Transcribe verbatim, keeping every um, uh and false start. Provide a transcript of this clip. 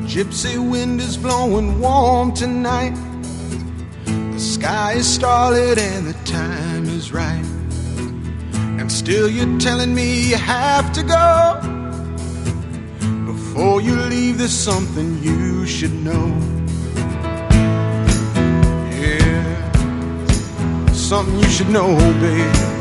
gypsy wind is blowing warm tonight. The sky is starlit and the time is right. And still you're telling me you have to go. Before you leave, there's something you should know. Yeah, something you should know, babe.